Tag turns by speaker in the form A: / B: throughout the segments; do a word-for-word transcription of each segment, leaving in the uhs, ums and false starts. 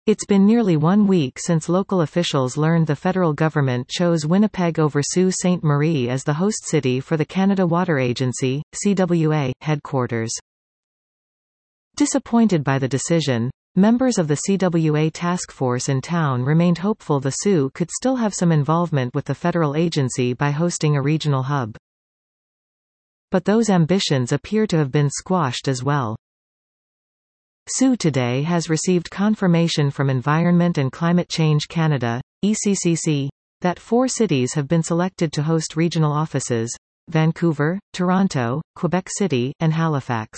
A: It's been nearly one week since local officials learned the federal government chose Winnipeg over Sault Ste. Marie as the host city for the Canada Water Agency, C W A, headquarters. Disappointed by the decision, members of the C W A task force in town remained hopeful the Sioux could still have some involvement with the federal agency by hosting a regional hub. But those ambitions appear to have been squashed as well. Sioux today has received confirmation from Environment and Climate Change Canada, E C C C, that four cities have been selected to host regional offices: Vancouver, Toronto, Quebec City, and Halifax.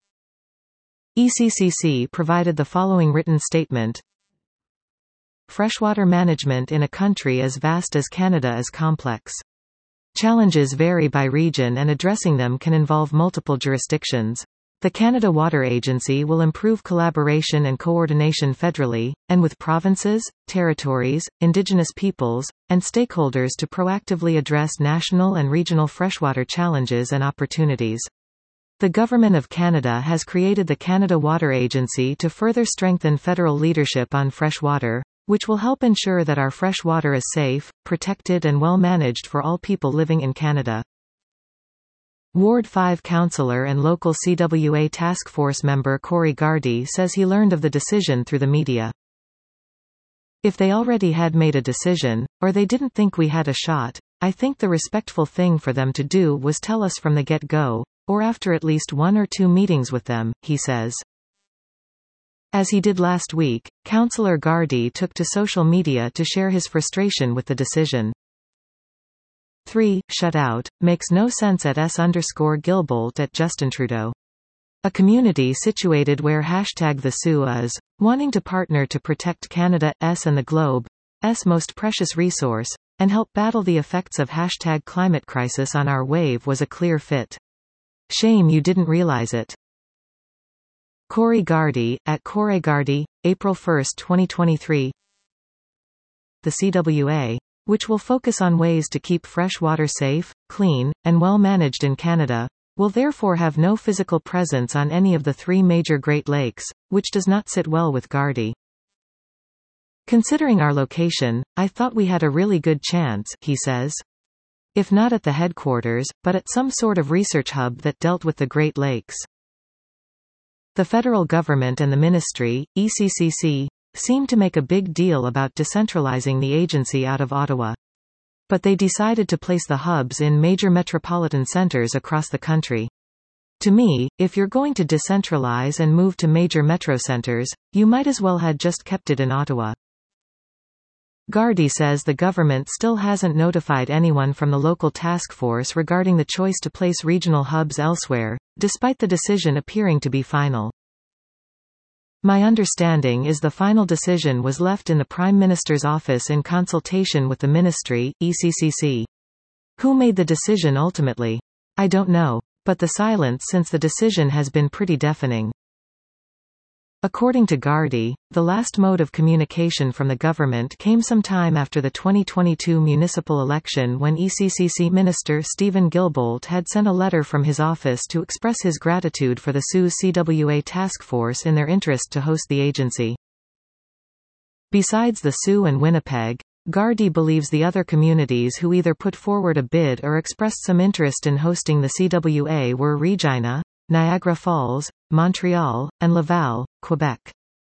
A: E C C C provided the following written statement: Freshwater management in a country as vast as Canada is complex. Challenges vary by region and addressing them can involve multiple jurisdictions. The Canada Water Agency will improve collaboration and coordination federally, and with provinces, territories, Indigenous peoples, and stakeholders to proactively address national and regional freshwater challenges and opportunities. The Government of Canada has created the Canada Water Agency to further strengthen federal leadership on freshwater, which will help ensure that our fresh water is safe, protected and well managed for all people living in Canada. Ward five councillor and local C W A task force member Corey Gardy says he learned of the decision through the media. If they already had made a decision, or they didn't think we had a shot, I think the respectful thing for them to do was tell us from the get-go, or after at least one or two meetings with them, he says. As he did last week, Councillor Gardy took to social media to share his frustration with the decision. three. Shut out, makes no sense at S underscore Gilbolt at Justin Trudeau. A community situated where hashtag the Sioux is, wanting to partner to protect Canada's and the globe's most precious resource, and help battle the effects of hashtag climate crisis on our wave was a clear fit. Shame you didn't realize it. Corey Gardy, at Corey Gardy, April first twenty twenty-three. The C W A, which will focus on ways to keep fresh water safe, clean, and well managed in Canada, will therefore have no physical presence on any of the three major Great Lakes, which does not sit well with Gardy. Considering our location, I thought we had a really good chance, he says. If not at the headquarters, but at some sort of research hub that dealt with the Great Lakes. The federal government and the ministry, E C C C, seem to make a big deal about decentralizing the agency out of Ottawa. But they decided to place the hubs in major metropolitan centers across the country. To me, if you're going to decentralize and move to major metro centers, you might as well had just kept it in Ottawa. Gardy says the government still hasn't notified anyone from the local task force regarding the choice to place regional hubs elsewhere, despite the decision appearing to be final. My understanding is the final decision was left in the Prime Minister's office in consultation with the ministry, E C C C. Who made the decision ultimately? I don't know. But the silence since the decision has been pretty deafening. According to Gardy, the last mode of communication from the government came sometime after the twenty twenty-two municipal election when E C C C Minister Stephen Guilbeault had sent a letter from his office to express his gratitude for the Sioux C W A task force in their interest to host the agency. Besides the Sioux and Winnipeg, Gardy believes the other communities who either put forward a bid or expressed some interest in hosting the C W A were Regina, Niagara Falls, Montreal, and Laval, Quebec.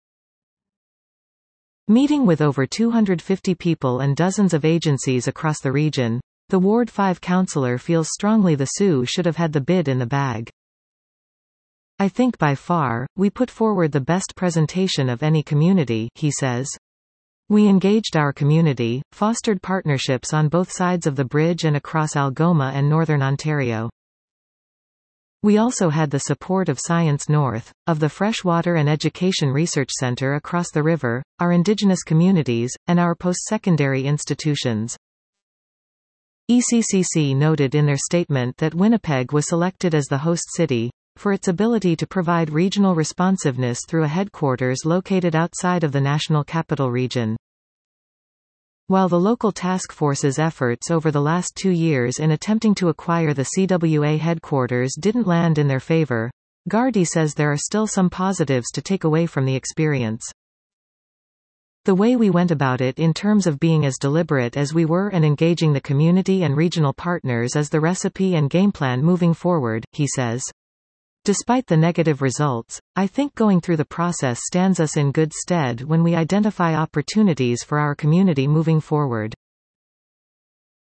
A: Meeting with over two hundred fifty people and dozens of agencies across the region, the Ward five councillor feels strongly the Sioux should have had the bid in the bag. I think by far, we put forward the best presentation of any community, he says. We engaged our community, fostered partnerships on both sides of the bridge and across Algoma and Northern Ontario. We also had the support of Science North, of the Freshwater and Education Research Centre across the river, our Indigenous communities, and our post-secondary institutions. E C C C noted in their statement that Winnipeg was selected as the host city, for its ability to provide regional responsiveness through a headquarters located outside of the National Capital Region. While the local task force's efforts over the last two years in attempting to acquire the C W A headquarters didn't land in their favor, Gardy says there are still some positives to take away from the experience. The way we went about it in terms of being as deliberate as we were and engaging the community and regional partners is the recipe and gameplan moving forward, he says. Despite the negative results, I think going through the process stands us in good stead when we identify opportunities for our community moving forward.